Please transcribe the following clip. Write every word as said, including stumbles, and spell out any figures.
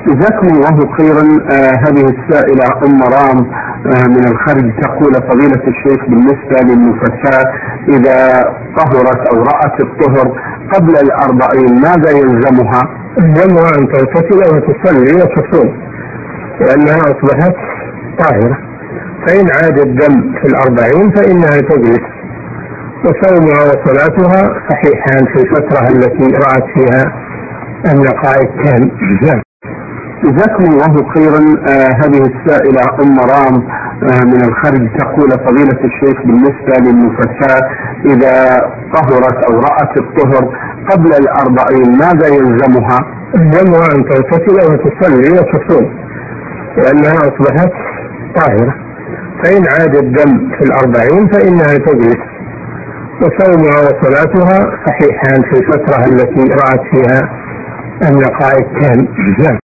جزاكم الله خيرا. آه هذه السائلة أم رام آه من الخارج تقول: فضيلة الشيخ، بالنسبة للنفساء إذا طهرت أو رأت الطهر قبل الأربعين ماذا يلزمها؟ يلزمها أن تغتسل وتصلي وتصوم لأنها أصبحت طاهرة، فإن عاد الدم في الأربعين فإنها تجلس، وصومها وصلاتها صحيحان في الفترة التي رأت فيها النقاء التام. جزاكم الله خيرا. آه هذه السائلة أم رام آه من الخارج تقول: فضيلة الشيخ، بالنسبة للنفساء إذا طهرت أو رأت الطهر قبل الأربعين ماذا يلزمها؟ يلزمها أن تغتسل وتصلي وتصوم لأنها أصبحت طاهرة، فإن عاد الدم في الأربعين فإنها تجلس، وصومها وصلاتها صحيحان في الفترة التي رأت فيها النقاء التام.